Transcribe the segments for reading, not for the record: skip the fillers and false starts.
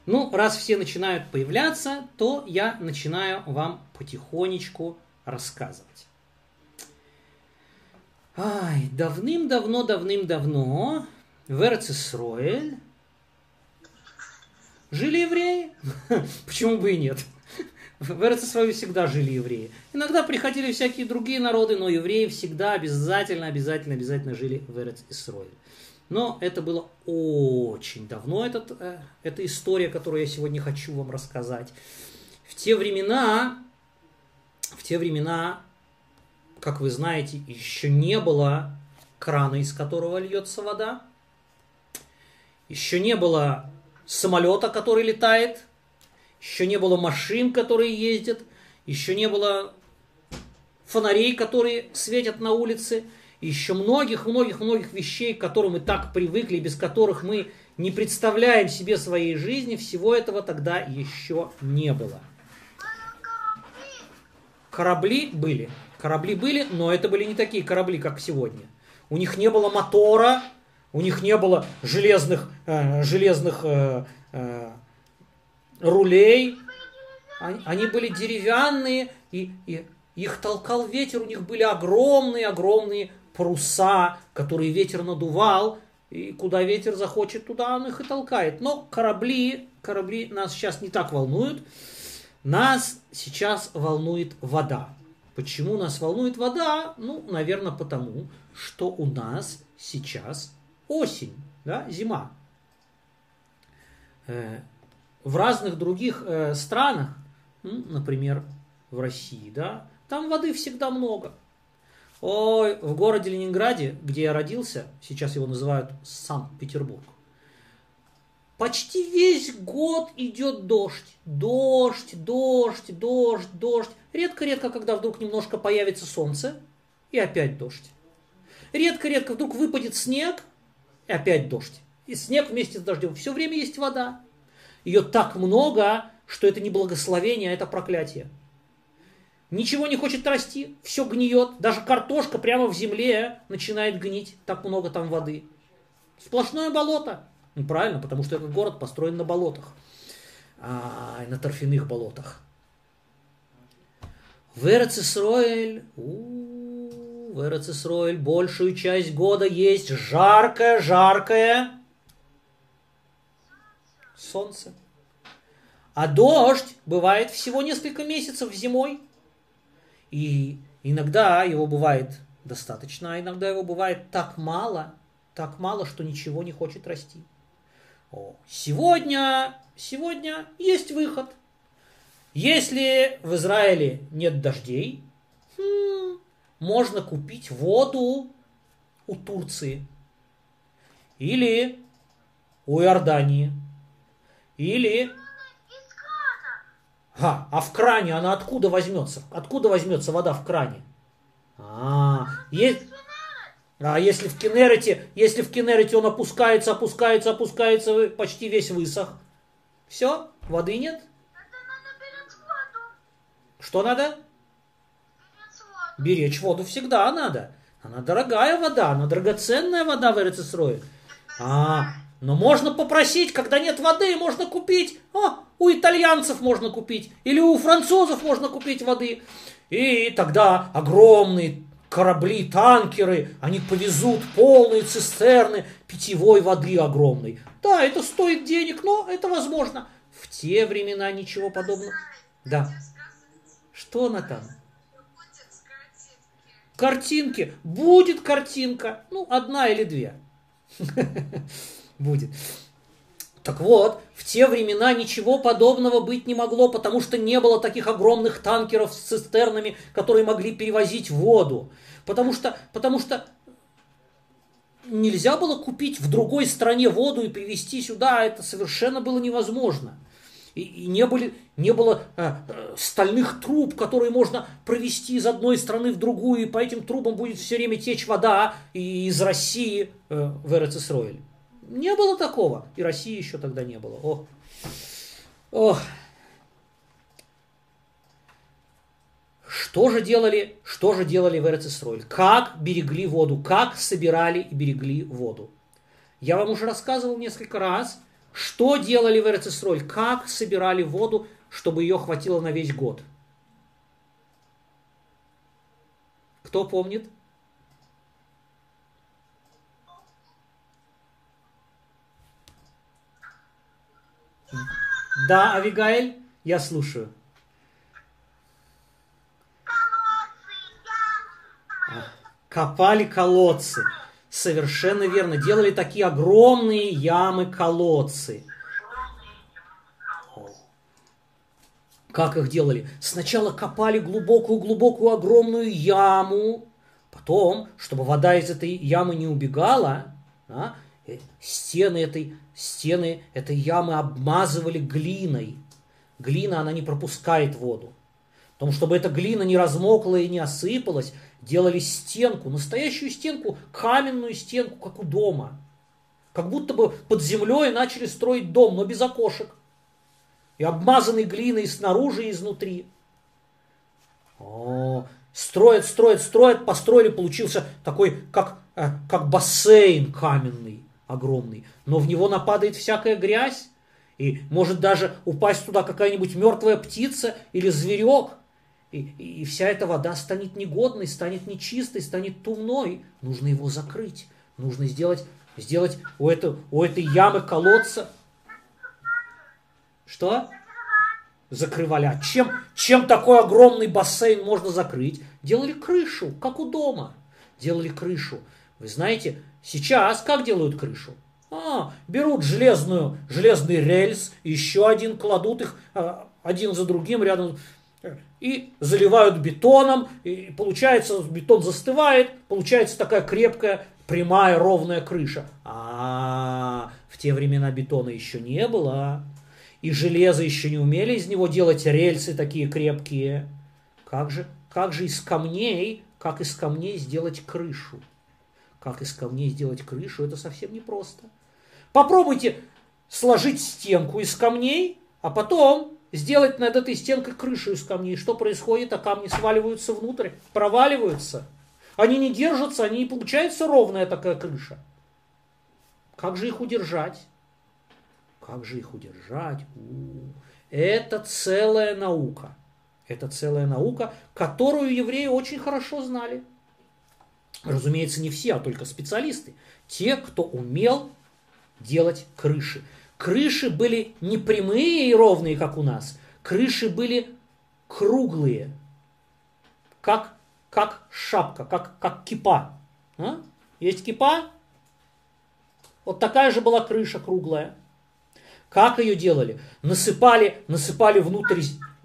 Ну, раз все начинают появляться, то я начинаю вам потихонечку рассказывать. Давным-давно в Эрец-Исроэль жили евреи. Почему бы и нет? В Эрец-Исроэле всегда жили евреи. Иногда приходили всякие другие народы, но евреи всегда обязательно жили в Эрец-Исроэль. Но это было очень давно, эта история, которую я сегодня хочу вам рассказать. В те времена, как вы знаете, еще не было крана, из которого льется вода. Еще не было самолета, который летает. Еще не было машин, которые ездят. Еще не было фонарей, которые светят на улице. Еще многих вещей, к которым мы так привыкли, без которых мы не представляем себе своей жизни, всего этого тогда еще не было. Корабли были, но это были не такие корабли, как сегодня. У них не было мотора, у них не было железных рулей. Они были деревянные, и их толкал ветер, у них были огромные паруса, которые ветер надувал, и куда ветер захочет, туда он их и толкает. Но корабли нас сейчас не так волнуют. Нас сейчас волнует вода. Почему нас волнует вода? Ну, наверное, потому, что у нас сейчас осень, да, зима. В разных других странах, например, в России, да, там воды всегда много. Ой, в городе Ленинграде, где я родился, сейчас его называют Санкт-Петербург, почти весь год идет дождь. Дождь. Редко-редко, когда вдруг немножко появится солнце, и опять дождь. Редко-редко вдруг выпадет снег, и опять дождь. И снег вместе с дождем. Все время есть вода. Ее так много, что это не благословение, а это проклятие. Ничего не хочет расти, все гниет. Даже картошка прямо в земле начинает гнить. Так много там воды. Сплошное болото. Ну, правильно, потому что этот город построен на болотах. На торфяных болотах. В Эрец-Исроэль большую часть года есть жаркое солнце. А дождь бывает всего несколько месяцев зимой. И иногда его бывает достаточно, а иногда его бывает так мало, что ничего не хочет расти. Сегодня есть выход. Если в Израиле нет дождей, можно купить воду у Турции. Или у Иордании. Или... А в кране она откуда возьмется? Откуда возьмется вода в кране? Если в Кенерете он опускается, почти весь высох. Все, воды нет. Что надо? Беречь воду всегда надо. Она дорогая вода, она драгоценная вода в Эрец-Исроэль. Но можно попросить, когда нет воды, можно купить. У итальянцев можно купить. Или у французов можно купить воды. И тогда огромные корабли, танкеры, они повезут полные цистерны питьевой воды огромной. Да, это стоит денег, но это возможно. В те времена ничего подобного. Да. Что, Натан? Картинки. Будет картинка. Одна или две. Будет. Так вот, в те времена ничего подобного быть не могло, потому что не было таких огромных танкеров с цистернами, которые могли перевозить воду. Потому что нельзя было купить в другой стране воду и привезти сюда, это совершенно было невозможно. И не было стальных труб, которые можно провести из одной страны в другую, и по этим трубам будет все время течь вода из России в Эрец-Исроэль. Не было такого. И России еще тогда не было. Что же делали в Эрец-Исроэль? Как берегли воду? Как собирали и берегли воду? Я вам уже рассказывал несколько раз Что делали в Эрец-Исроэль? Как собирали воду, чтобы ее хватило на весь год? Кто помнит? Да, Авигаэль, я слушаю. Копали колодцы. Совершенно верно. Делали такие огромные ямы-колодцы. Как их делали? Сначала копали глубокую-глубокую огромную яму. Потом, чтобы вода из этой ямы не убегала, стены этой ямы обмазывали глиной. Глина, она не пропускает воду. Потому чтобы эта глина не размокла и не осыпалась, делали стенку, настоящую стенку, каменную стенку, как у дома. Как будто бы под землей начали строить дом, но без окошек. И обмазанный глиной снаружи и изнутри. Строят, построили, получился такой, как бассейн каменный, огромный. Но в него нападает всякая грязь, и может даже упасть туда какая-нибудь мертвая птица или зверек. И вся эта вода станет негодной, станет нечистой, станет тумной. Нужно его закрыть. Нужно сделать у этой ямы колодца. Что? Закрывали. А чем такой огромный бассейн можно закрыть? Делали крышу, как у дома. Делали крышу. Вы знаете, сейчас как делают крышу? Берут железный рельс, еще один, кладут их один за другим рядом и заливают бетоном, и получается, бетон застывает, получается такая крепкая, прямая, ровная крыша. В те времена бетона еще не было, и железо еще не умели из него делать рельсы такие крепкие. Как же из камней сделать крышу? Как из камней сделать крышу, это совсем непросто. Попробуйте сложить стенку из камней, а потом сделать над этой стенкой крышу из камней. Что происходит? А камни сваливаются внутрь, проваливаются. Они не держатся, не получается ровная такая крыша. Как же их удержать? Это целая наука. Это целая наука, которую евреи очень хорошо знали. Разумеется, не все, а только специалисты. Те, кто умел делать крыши. Крыши были не прямые и ровные, как у нас. Крыши были круглые, как шапка, как кипа. Есть кипа? Вот такая же была крыша круглая. Как ее делали? Насыпали внутрь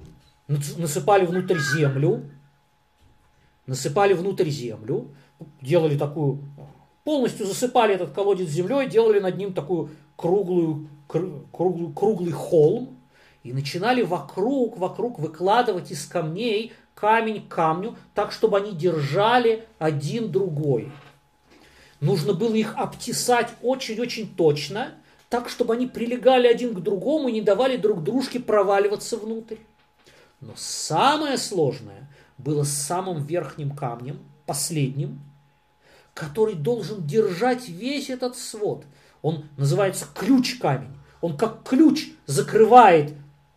землю, делали такую, полностью засыпали этот колодец землей, делали над ним такую круглый холм и начинали вокруг выкладывать из камней камень к камню, так, чтобы они держали один другой. Нужно было их обтесать очень-очень точно, так, чтобы они прилегали один к другому и не давали друг дружке проваливаться внутрь. Но самое сложное было с самым верхним камнем, последним, который должен держать весь этот свод. Он называется ключ-камень. Он как ключ закрывает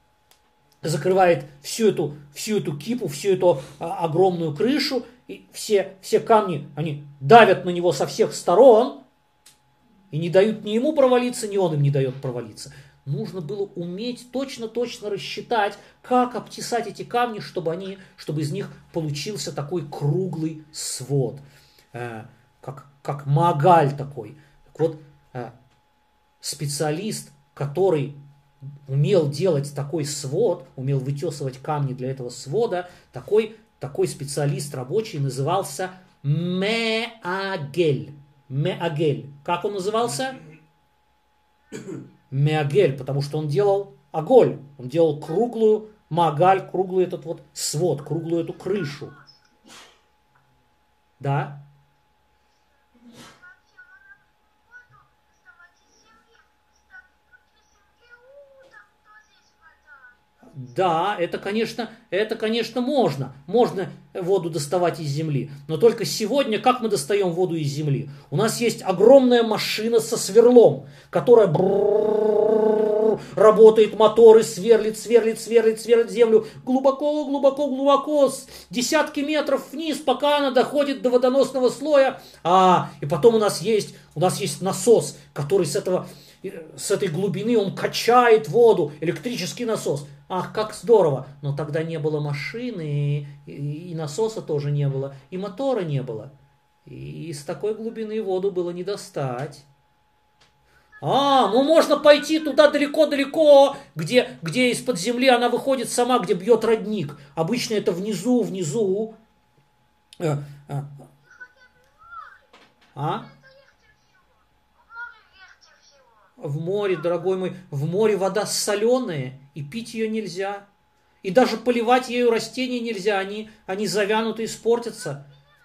всю эту кипу, всю эту огромную крышу. И все камни, они давят на него со всех сторон и не дают ни ему провалиться, ни он им не дает провалиться. Нужно было уметь точно рассчитать, как обтесать эти камни, чтобы из них получился такой круглый свод. Как магаль такой. Так вот, специалист, который умел делать такой свод, умел вытесывать камни для этого свода, такой специалист рабочий назывался Меагель. Меагель. Как он назывался? Меагель, потому что он делал оголь. Он делал круглую магаль, круглый этот вот свод, круглую эту крышу. Да? Да, это, конечно, можно. Можно воду доставать из земли. Но только сегодня как мы достаем воду из земли? У нас есть огромная машина со сверлом, которая работает мотор и сверлит землю глубоко, десятки метров вниз, пока она доходит до водоносного слоя. И потом у нас есть насос, который с этой глубины он качает воду, электрический насос. Ах, как здорово! Но тогда не было машины, и насоса тоже не было, и мотора не было. И с такой глубины воду было не достать. Ну можно пойти туда далеко-далеко, где из-под земли она выходит сама, где бьет родник. Обычно это внизу. В море, дорогой мой, в море вода соленая, и пить ее нельзя. И даже поливать ею растения нельзя, они завянут и испортятся.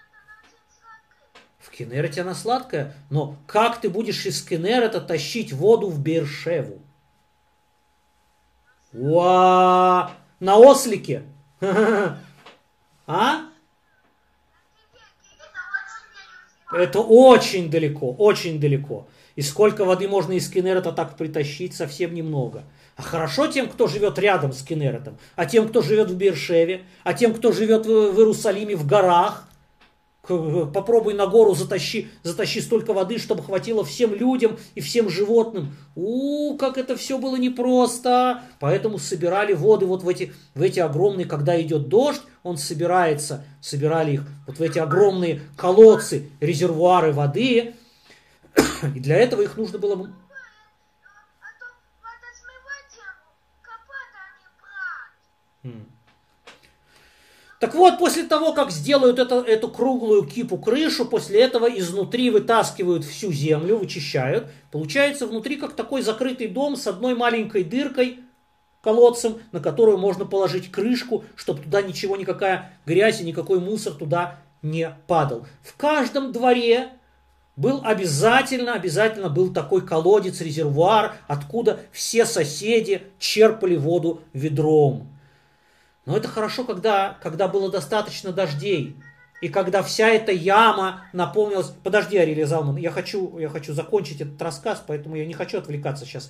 В Кенерете она сладкая, но как ты будешь из Кенерета тащить воду в Беэр-Шеву? На ослике? Это очень далеко. И сколько воды можно из Кенерета так притащить? Совсем немного. А хорошо тем, кто живет рядом с Кенеретом, а тем, кто живет в Беэр-Шеве, а тем, кто живет в Иерусалиме, в горах. Попробуй на гору затащи столько воды, чтобы хватило всем людям и всем животным. Как это все было непросто. Поэтому собирали воды вот в эти огромные, когда идет дождь, он собирали их вот в эти огромные колодцы, резервуары воды. И для этого их нужно было... Так вот, после того, как сделают эту круглую кипу крышу, после этого изнутри вытаскивают всю землю, вычищают. Получается внутри как такой закрытый дом с одной маленькой дыркой, колодцем, на которую можно положить крышку, чтобы туда никакая грязь и никакой мусор туда не падал. В каждом дворе был обязательно был такой колодец, резервуар, откуда все соседи черпали воду ведром. Но это хорошо, когда было достаточно дождей, и когда вся эта яма наполнилась... Подожди, Арилия Залман, я хочу закончить этот рассказ, поэтому я не хочу отвлекаться сейчас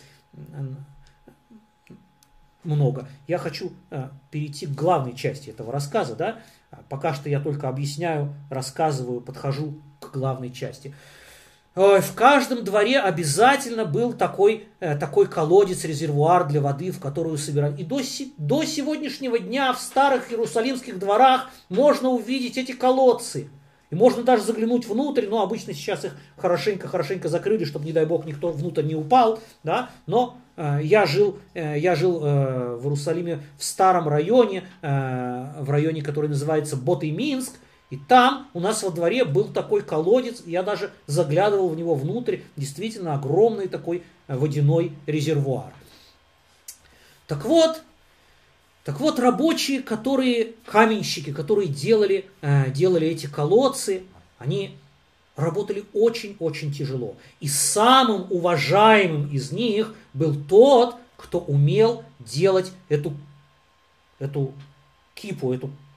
много. Я хочу перейти к главной части этого рассказа, да? Пока что я только объясняю, рассказываю, подхожу к главной части. В каждом дворе обязательно был такой колодец, резервуар для воды, в которую собирали. И до сегодняшнего дня в старых иерусалимских дворах можно увидеть эти колодцы. И можно даже заглянуть внутрь, но обычно сейчас их хорошенько закрыли, чтобы, не дай бог, никто внутрь не упал. Да? Но я жил в Иерусалиме в старом районе, в районе, который называется Бот-и-Минск. И там у нас во дворе был такой колодец, я даже заглядывал в него внутрь, действительно огромный такой водяной резервуар. Так вот, рабочие, каменщики, которые делали эти колодцы, они работали очень-очень тяжело. И самым уважаемым из них был тот, кто умел делать эту кипу,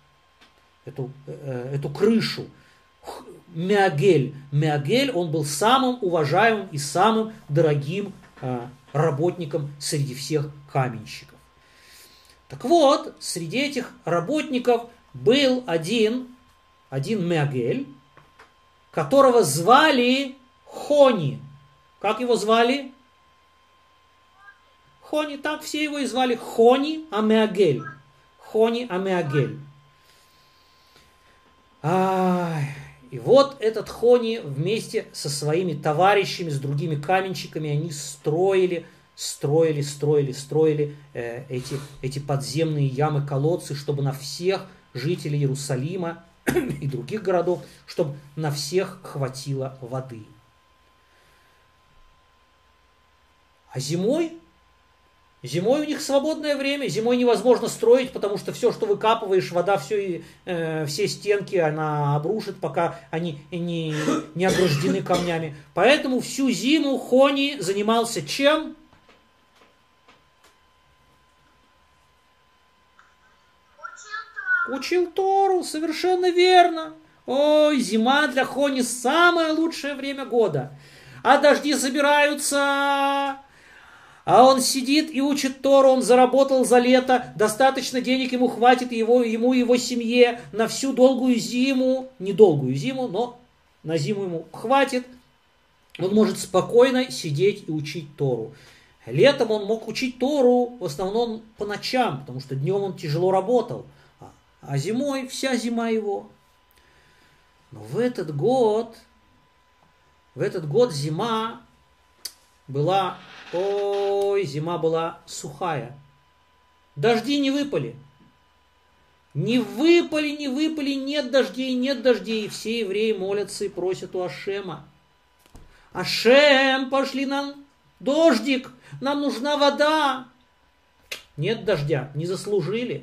эту крышу. Меагель, он был самым уважаемым и самым дорогим работником среди всех каменщиков. Так вот, среди этих работников был один Меагель, которого звали Хони. Как его звали? Хони, так все его и звали. Хони Амеагель. И вот этот Хони вместе со своими товарищами, с другими каменщиками, они строили эти подземные ямы-колодцы, чтобы на всех жителей Иерусалима и других городов, чтобы на всех хватило воды. А зимой у них свободное время, зимой невозможно строить, потому что все, что выкапываешь, вода все стенки она обрушит, пока они не ограждены камнями. Поэтому всю зиму Хони занимался чем? Учил Тору, совершенно верно. Ой, зима для Хони самое лучшее время года. А дожди собираются... А он сидит и учит Тору, он заработал за лето, достаточно денег ему хватит ему и его семье на всю долгую зиму, не долгую зиму, но на зиму ему хватит. Он может спокойно сидеть и учить Тору. Летом он мог учить Тору в основном по ночам, потому что днем он тяжело работал, а зимой вся зима его. Но в этот год зима была сухая. Дожди не выпали. Не выпали, нет дождей. И все евреи молятся и просят у Ашема. Ашем, пошли нам дождик, нам нужна вода. Нет дождя, не заслужили.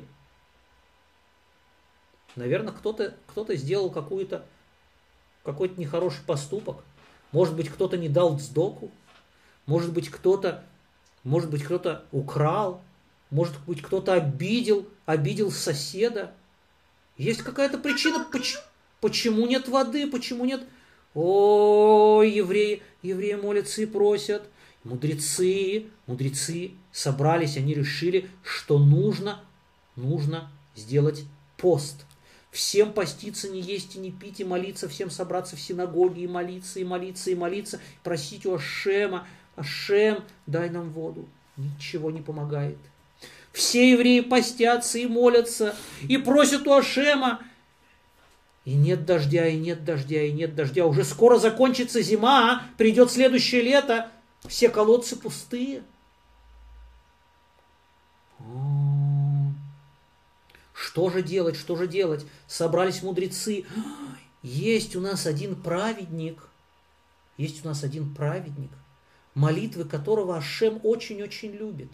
Наверное, кто-то сделал какой-то нехороший поступок. Может быть, кто-то не дал цдоку. Может быть, кто-то украл. Может быть, кто-то обидел соседа. Есть какая-то причина, почему нет воды, почему нет... Ой, евреи молятся и просят. Мудрецы собрались, они решили, что нужно сделать пост. Всем поститься, не есть и не пить, и молиться, всем собраться в синагоге, и молиться, просить у Ашема. Ашем, дай нам воду. Ничего не помогает. Все евреи постятся и молятся, и просят у Ашема. И нет дождя. Уже скоро закончится зима, придет следующее лето. Все колодцы пустые. Что же делать? Собрались мудрецы. Есть у нас один праведник, молитвы которого Ашем очень-очень любит.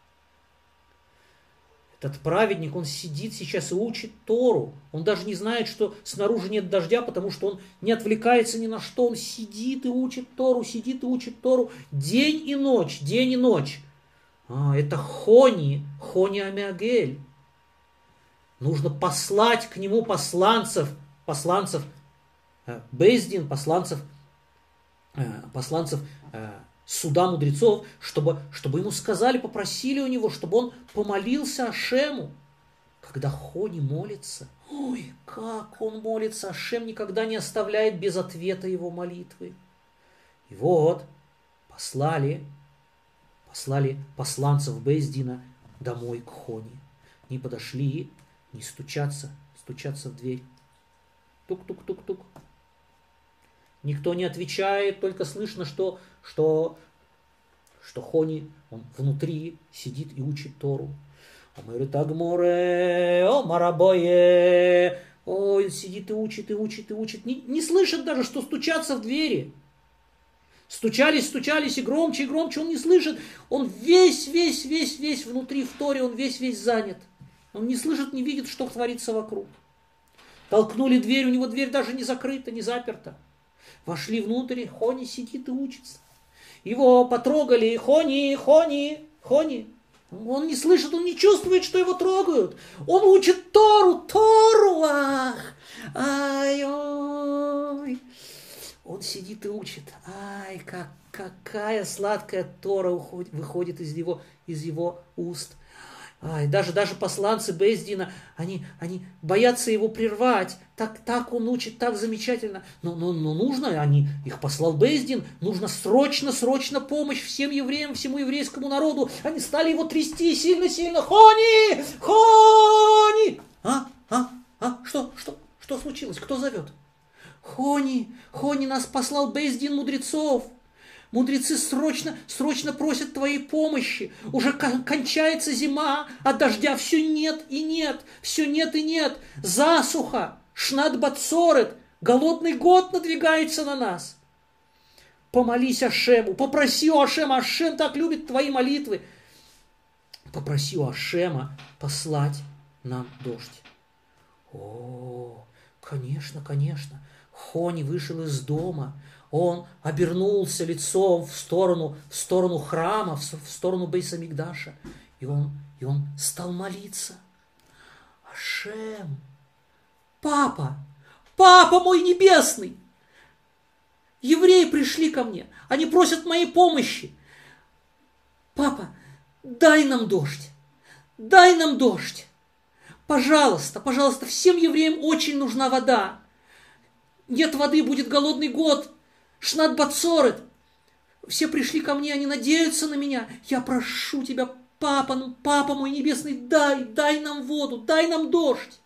Этот праведник, он сидит сейчас и учит Тору. Он даже не знает, что снаружи нет дождя, потому что он не отвлекается ни на что. Он сидит и учит Тору день и ночь. Это Хони Амиагель. Нужно послать к нему посланцев Бейздин, посланцев суда мудрецов, чтобы ему сказали, попросили у него, чтобы он помолился Ашему. Когда Хони молится, ой, как он молится, Ашем никогда не оставляет без ответа его молитвы. И вот послали посланцев Бейздина домой к Хони. Не подошли, не стучатся в дверь. Тук-тук-тук-тук. Никто не отвечает, только слышно, что Хони, он внутри сидит и учит Тору. Омер тагморе, омарабое. Ой, он сидит и учит. Не слышит даже, что стучатся в двери. Стучались и громче, он не слышит. Он весь внутри в Торе, он весь занят. Он не слышит, не видит, что творится вокруг. Толкнули дверь, у него дверь даже не закрыта, не заперта. Вошли внутрь, Хони сидит и учится. Его потрогали, Хони. Он не слышит, он не чувствует, что его трогают. Он учит Тору, ой. Он сидит и учит. Ай, какая сладкая Тора выходит из его уст. Ай, даже посланцы Бейздина, они боятся его прервать. Так он учит, так замечательно. Но нужно, их послал Бейздин, нужно срочно помощь всем евреям, всему еврейскому народу. Они стали его трясти сильно. Хони! Что случилось? Кто зовет? Хони, нас послал Бейздин мудрецов. Мудрецы срочно просят твоей помощи. Уже кончается зима, а дождя все нет и нет. Засуха, шнат бацорет, голодный год надвигается на нас. Помолись Ашему, попроси у Ашема. Ашем так любит твои молитвы. Попроси у Ашема послать нам дождь. О, конечно. Хони вышел из дома. Он обернулся лицом в сторону храма, в сторону Бейс-Амикдаша. И он стал молиться. Ашем, папа мой небесный, евреи пришли ко мне, они просят моей помощи. папа, дай нам дождь, дай нам дождь. Пожалуйста, пожалуйста, всем евреям очень нужна вода. Нет воды, будет голодный год. Шнат бацорет. Все пришли ко мне, они надеются на меня. Я прошу тебя, папа, ну, папа мой небесный, дай нам воду, дай нам дождь.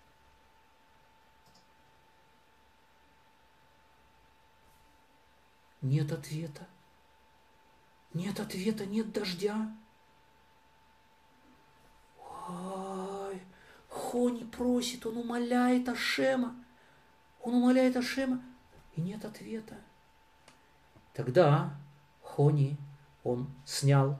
Нет ответа. Нет ответа, нет дождя. Ой, Хони просит, он умоляет Ашема. Он умоляет Ашема, и нет ответа. Тогда Хони, он снял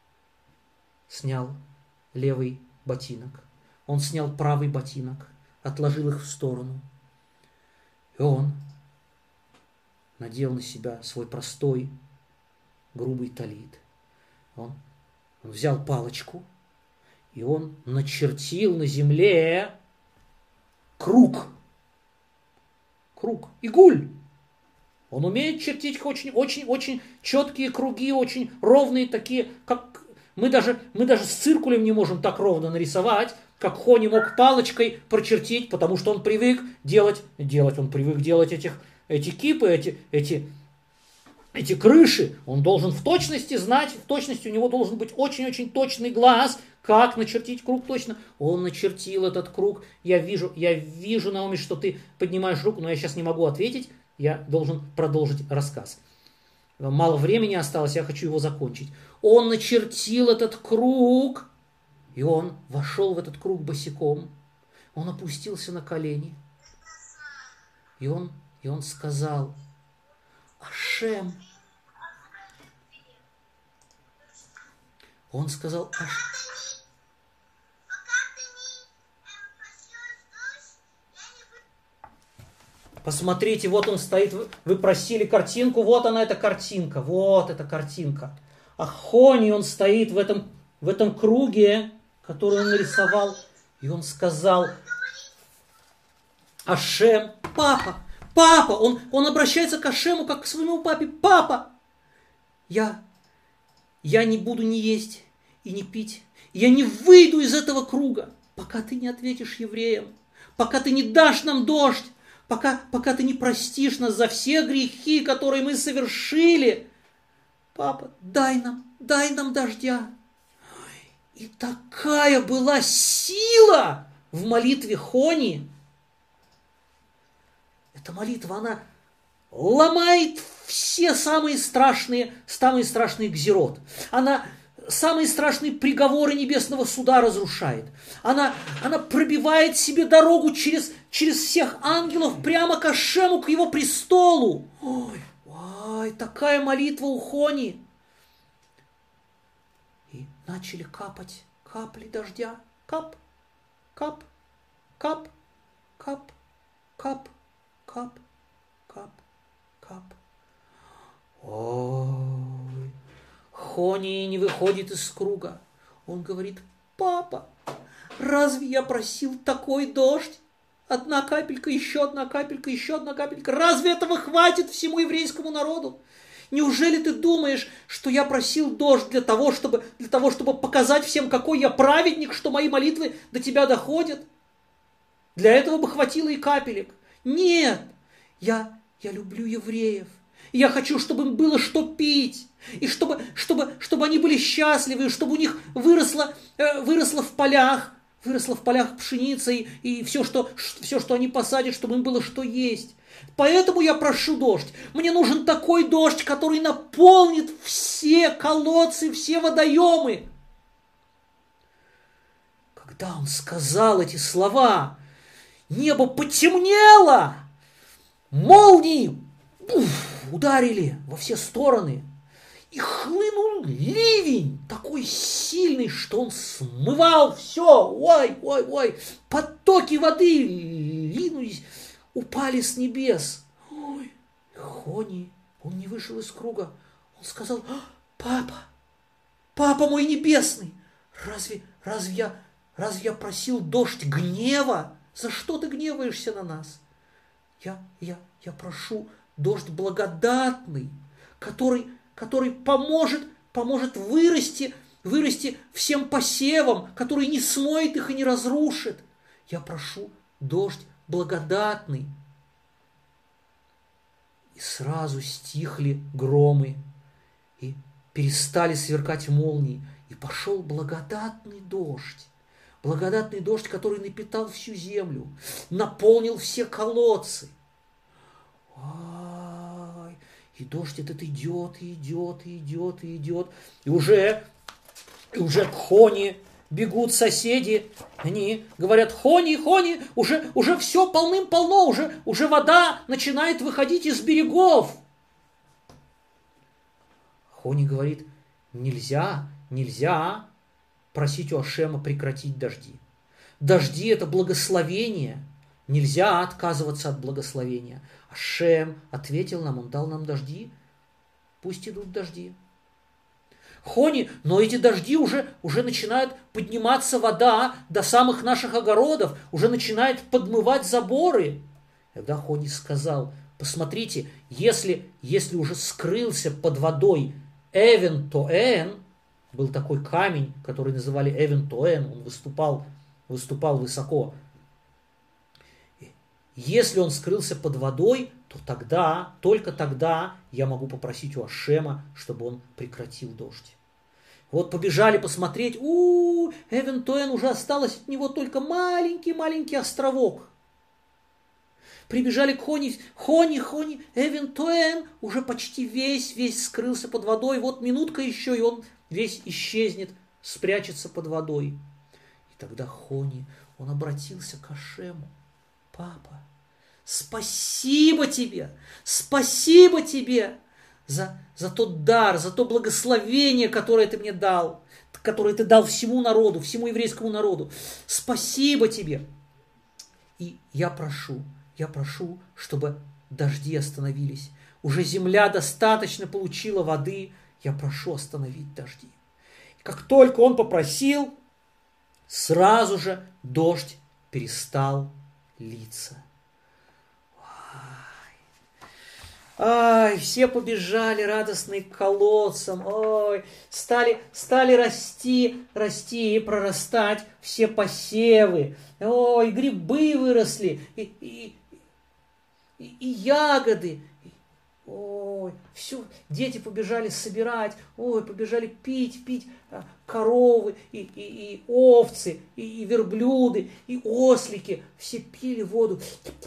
левый ботинок. Он снял правый ботинок, отложил их в сторону. И он надел на себя свой простой, грубый талит. Он взял палочку, и он начертил на земле круг. Круг. Игуль. Он умеет чертить очень четкие круги, очень ровные такие, как мы даже с циркулем не можем так ровно нарисовать, как Хони мог палочкой прочертить, потому что он привык делать эти кипы, эти крыши. Он должен в точности знать, в точности у него должен быть очень-очень точный глаз, как начертить круг точно. Он начертил этот круг. Я вижу, Наоми, что ты поднимаешь руку, но я сейчас не могу ответить. Я должен продолжить рассказ. Мало времени осталось, я хочу его закончить. Он начертил этот круг, и он вошел в этот круг босиком. Он опустился на колени. И он сказал: Ашем. Он сказал: Посмотрите, вот он стоит, вы просили картинку, вот она, эта картинка, вот эта картинка. А Хони, он стоит в этом круге, который он нарисовал, и он сказал: Ашем, папа, он обращается к Ашему, как к своему папе: папа, я не буду ни есть и не пить, я не выйду из этого круга, пока ты не ответишь евреям, пока ты не дашь нам дождь, пока ты не простишь нас за все грехи, которые мы совершили. Папа, дай нам дождя. И такая была сила в молитве Хони. Эта молитва, она ломает все самые страшные гзирот. Она самые страшные приговоры небесного суда разрушает. Она пробивает себе дорогу через всех ангелов прямо к Ашему, к его престолу. Ой, такая молитва у Хони. И начали капать капли дождя. Кап, кап, кап, кап, кап, кап, кап, кап. Ой, Хони не выходит из круга. Он говорит: папа, разве я просил такой дождь? Одна капелька, еще одна капелька, еще одна капелька. Разве этого хватит всему еврейскому народу? Неужели ты думаешь, что я просил дождь для того, чтобы показать всем, какой я праведник, что мои молитвы до тебя доходят? Для этого бы хватило и капелек. Нет, я люблю евреев. И я хочу, чтобы им было что пить. И чтобы они были счастливы, чтобы у них выросло в полях пшеница и все, что они посадят, чтобы им было что есть. Поэтому я прошу дождь. Мне нужен такой дождь, который наполнит все колодцы, все водоемы. Когда он сказал эти слова, небо потемнело, молнии ударили во все стороны. И хлынул ливень, такой сильный, что он смывал все. Ой, потоки воды линулись, упали с небес. Ой, Хони, он не вышел из круга. Он сказал: папа мой небесный, разве я просил дождь гнева? За что ты гневаешься на нас? Я прошу дождь благодатный, который поможет вырасти вырасти всем посевам, который не смоет их и не разрушит. Я прошу дождь благодатный. И сразу стихли громы, и перестали сверкать молнии, и пошел благодатный дождь. Благодатный дождь, который напитал всю землю, наполнил все колодцы. Ай, и дождь этот идет, и идет, и идет, и идет. И уже к Хоне бегут соседи. Они говорят: Хони, Хони, уже все полным-полно, уже вода начинает выходить из берегов. Хони говорит: нельзя просить у Ашема прекратить дожди. Дожди – это благословение. Нельзя отказываться от благословения. Ашем ответил нам, он дал нам дожди. Пусть идут дожди. Хони, но эти дожди уже начинают подниматься вода до самых наших огородов, уже начинает подмывать заборы. Тогда Хони сказал: посмотрите, если уже скрылся под водой Эвен Тоэн, был такой камень, который называли Эвен Тоэн, он выступал высоко. Если он скрылся под водой, то тогда, только тогда я могу попросить у Ашема, чтобы он прекратил дождь. Вот побежали посмотреть, Эвен Тоэн, уже осталось от него только маленький островок. Прибежали к Хони, Эвен Тоэн уже почти весь скрылся под водой. Вот минутка еще, и он весь исчезнет, спрячется под водой. И тогда Хони, он обратился к Ашему: папа, спасибо тебе за тот дар, за то благословение, которое ты мне дал, которое ты дал всему народу, всему еврейскому народу. Спасибо тебе. И я прошу, чтобы дожди остановились. Уже земля достаточно получила воды, я прошу остановить дожди. И как только он попросил, сразу же дождь перестал литься. Ай, все побежали радостные к колодцам, стали расти и прорастать все посевы. Ой, грибы выросли, и ягоды. Ой, все, дети побежали собирать, побежали пить коровы, и овцы, и верблюды, и ослики. Все пили воду.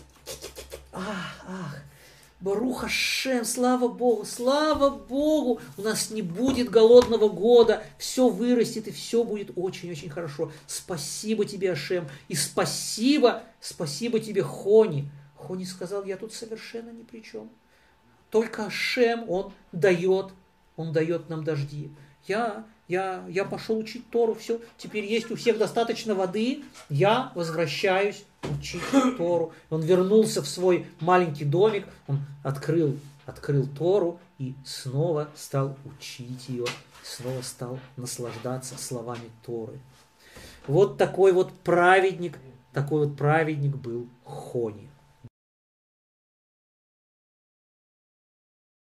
Барух Ашем, слава Богу, у нас не будет голодного года, все вырастет, и все будет очень-очень хорошо. Спасибо тебе, Ашем, и спасибо тебе, Хони. Хони сказал: я тут совершенно ни при чем. Только Ашем, он дает нам дожди. Я пошел учить Тору, все, теперь есть у всех достаточно воды, я возвращаюсь учить Тору. Он вернулся в свой маленький домик, он открыл Тору и снова стал учить ее, снова стал наслаждаться словами Торы. Вот такой вот праведник был Хони.